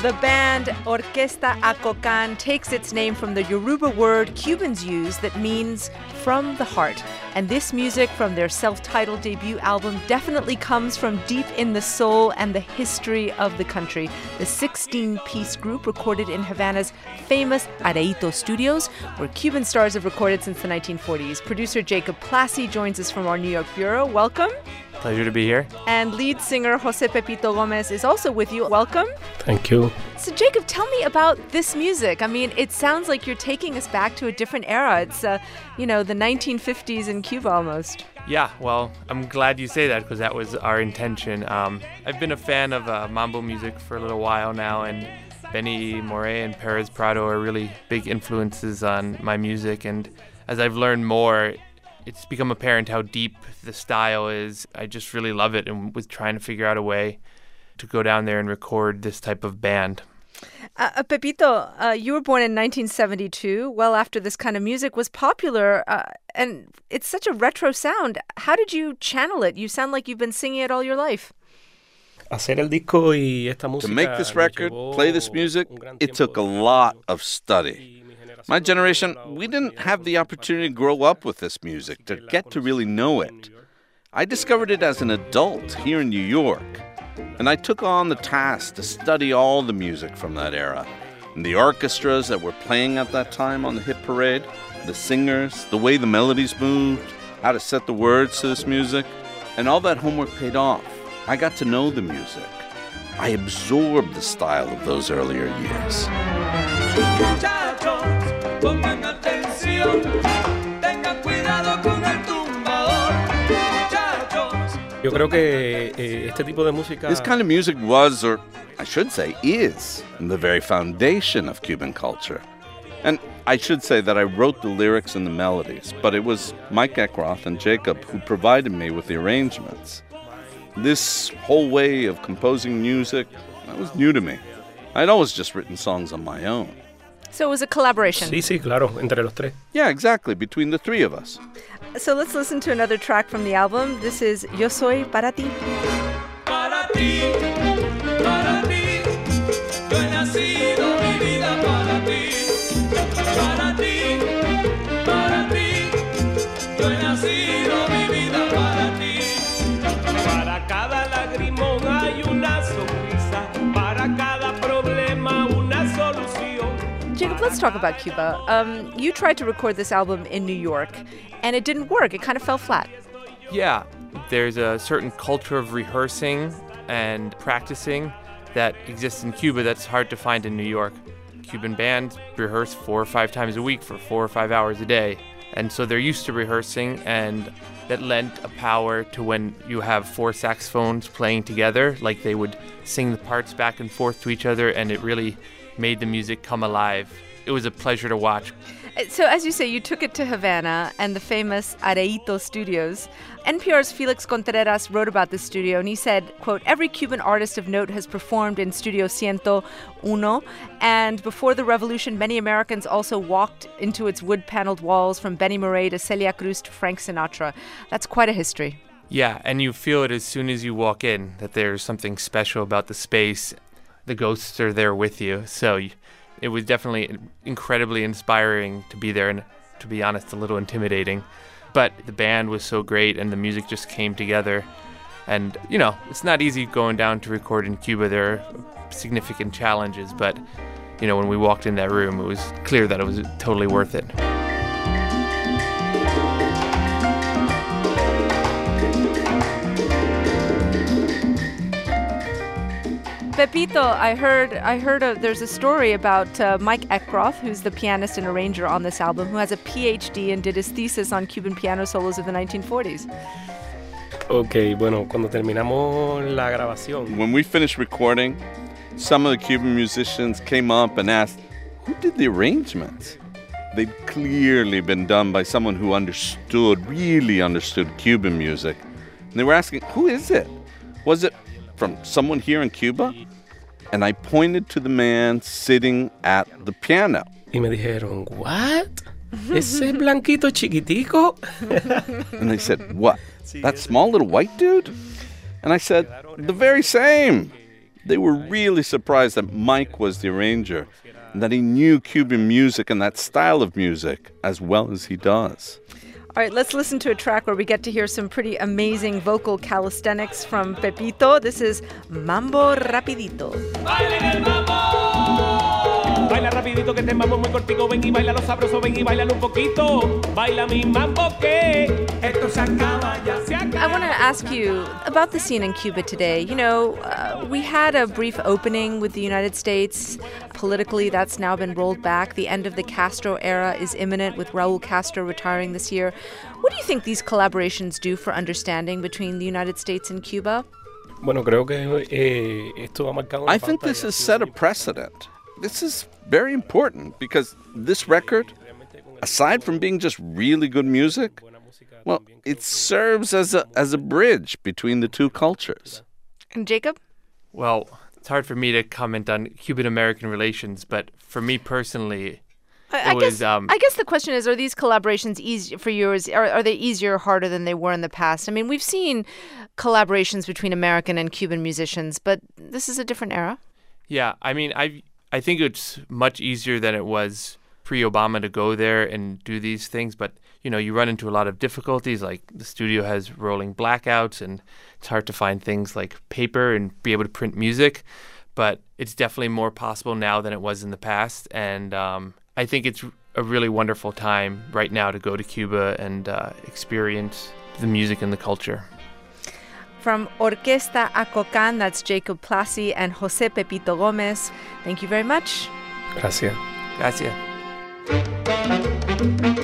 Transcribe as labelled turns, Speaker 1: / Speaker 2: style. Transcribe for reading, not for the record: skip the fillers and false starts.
Speaker 1: The band Orquesta Acocan takes its name from the Yoruba word Cubans use that means from the heart. And this music from their self-titled debut album definitely comes from deep in the soul and the history of the country. The 16-piece group recorded in Havana's famous Areito Studios, where Cuban stars have recorded since the 1940s. Producer Jacob Plassi joins us from our New York bureau. Welcome.
Speaker 2: Pleasure to be here.
Speaker 1: And lead singer Jose Pepito Gomez is also with you. Welcome.
Speaker 3: Thank you.
Speaker 1: So Jacob, tell me about this music. I mean, it sounds like you're taking us back to a different era. It's, the 1950s in Cuba almost.
Speaker 2: Yeah, well, I'm glad you say that because that was our intention. I've been a fan of mambo music for a little while now, and Benny Moré and Perez Prado are really big influences on my music. And as I've learned more, it's become apparent how deep the style is. I just really love it and was trying to figure out a way to go down there and record this type of band.
Speaker 1: Pepito, you were born in 1972, well after this kind of music was popular, and it's such a retro sound. How did you channel it? You sound like you've been singing it all your life.
Speaker 4: To make this record, play this music, it took a lot of study. My generation, we didn't have the opportunity to grow up with this music, to get to really know it. I discovered it as an adult here in New York, and I took on the task to study all the music from that era, and the orchestras that were playing at that time on the hit parade, the singers, the way the melodies moved, how to set the words to this music, and all that homework paid off. I got to know the music. I absorbed the style of those earlier years. This kind of music was, or I should say is, the very foundation of Cuban culture. And I should say that I wrote the lyrics and the melodies, but it was Mike Eckroth and Jacob who provided me with the arrangements. This whole way of composing music, that was new to me. I'd always just written songs on my own.
Speaker 1: So it was a collaboration.
Speaker 3: Sí, claro, entre los tres.
Speaker 4: Yeah, exactly, between the three of us.
Speaker 1: So let's listen to another track from the album. This is Yo Soy Para Ti.
Speaker 5: Para ti, para ti, yo he nacido mi vida para ti. Para ti, para ti, yo he nacido mi vida para ti. Para cada lagrimón hay una sonrisa, para cada problema una solución.
Speaker 1: Jacob, let's talk about Cuba. You tried to record this album in New York, and it didn't work. It kind of fell flat.
Speaker 2: Yeah, there's a certain culture of rehearsing and practicing that exists in Cuba that's hard to find in New York. Cuban bands rehearse 4 or 5 times a week for 4 or 5 hours a day. And so they're used to rehearsing, and that lent a power to when you have 4 saxophones playing together, like they would sing the parts back and forth to each other, and it really made the music come alive. It was a pleasure to watch.
Speaker 1: So as you say, you took it to Havana and the famous Areito Studios. NPR's Felix Contreras wrote about this studio, and he said, quote, every Cuban artist of note has performed in Studio 101, and before the revolution, many Americans also walked into its wood-paneled walls, from Benny Moré to Celia Cruz to Frank Sinatra. That's quite a history.
Speaker 2: Yeah, and you feel it as soon as you walk in, that there's something special about the space. The ghosts are there with you, so it was definitely incredibly inspiring to be there, and to be honest, a little intimidating. But the band was so great, and the music just came together. And, it's not easy going down to record in Cuba. There are significant challenges, but, when we walked in that room, it was clear that it was totally worth it.
Speaker 1: Pepito, I heard there's a story about Mike Eckroth, who's the pianist and arranger on this album, who has a PhD and did his thesis on Cuban piano solos of the 1940s.
Speaker 3: Okay, bueno, cuando terminamos la grabación.
Speaker 4: When we finished recording, some of the Cuban musicians came up and asked, who did the arrangements? They'd clearly been done by someone who really understood Cuban music. And they were asking, who is it? Was it from someone here in Cuba? And I pointed to the man sitting at the piano.
Speaker 3: Y me dijeron, what? Ese blanquito chiquitico?
Speaker 4: And they said, what? That small little white dude? And I said, the very same. They were really surprised that Mike was the arranger and that he knew Cuban music and that style of music as well as he does.
Speaker 1: All right, let's listen to a track where we get to hear some pretty amazing vocal calisthenics from Pepito. This is Mambo Rapidito.
Speaker 5: ¡Bailen el mambo! Baila rapidito que este mambo es muy cortico. Ven y baila lo sabroso, ven y baila un poquito. Baila mi mambo que esto se acaba, ya se acaba.
Speaker 1: I want to ask you about the scene in Cuba today. You know, we had a brief opening with the United States. Politically, that's now been rolled back. The end of the Castro era is imminent, with Raul Castro retiring this year. What do you think these collaborations do for understanding between the United States and Cuba?
Speaker 4: I think this has set a precedent. This is very important because this record, aside from being just really good music, well, it serves as a bridge between the two cultures.
Speaker 1: And Jacob?
Speaker 2: Well, it's hard for me to comment on Cuban-American relations, but for me personally,
Speaker 1: I guess the question is, are these collaborations easy for you? Are they easier or harder than they were in the past? I mean, we've seen collaborations between American and Cuban musicians, but this is a different era.
Speaker 2: Yeah, I mean, I think it's much easier than it was pre-Obama to go there and do these things, but you know, you run into a lot of difficulties, like the studio has rolling blackouts and it's hard to find things like paper and be able to print music, but it's definitely more possible now than it was in the past, and I think it's a really wonderful time right now to go to Cuba and experience the music and the culture.
Speaker 1: From Orquesta Acocan, that's Jacob Plassi and Jose Pepito Gomez. Thank you very much.
Speaker 3: Gracias.
Speaker 2: Gracias.